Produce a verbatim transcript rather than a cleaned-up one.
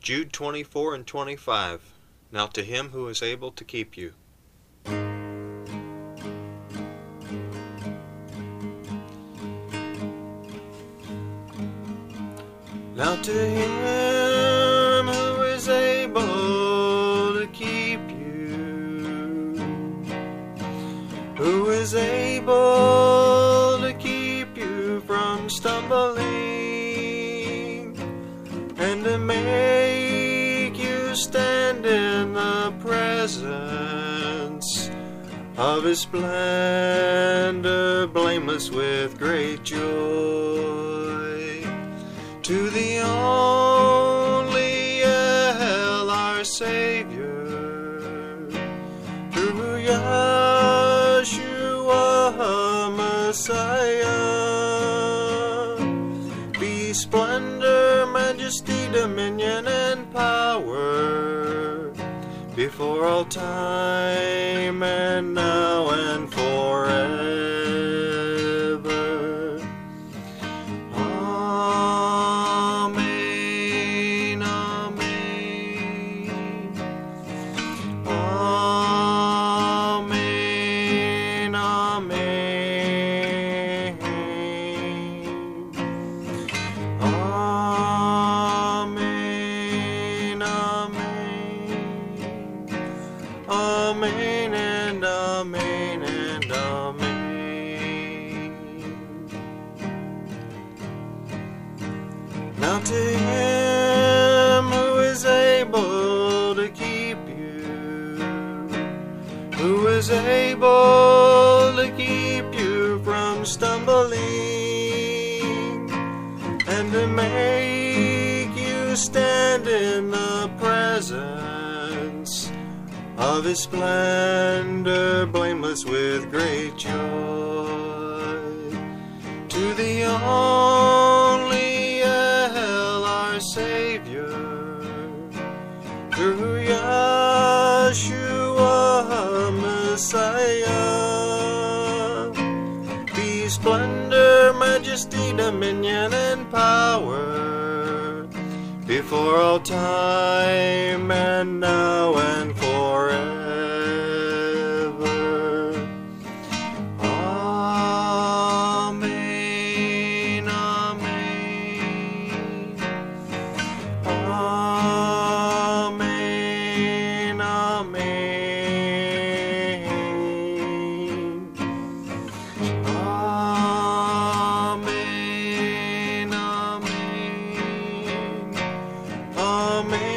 Jude twenty-four and twenty-five. Now to him who is able to keep you. Now to him who is able to keep you, who is able to keep you from stumbling, and to make you stand in the presence of his splendor, blameless with great joy. To the only El, our Savior, through Yeshua Messiah, be splendor, majesty, dominion, and power, before all time and now and forever. Amen and amen and amen. Now to him who is able to keep you, who is able to keep you from stumbling, and to make you stand in the presence of his splendor, blameless with great joy. To the only El, our Savior, through Yeshua Messiah, be splendor, majesty, dominion, and power, before all time and now and forever. Amen, amen. Amen, amen. Amen, amen. Amen.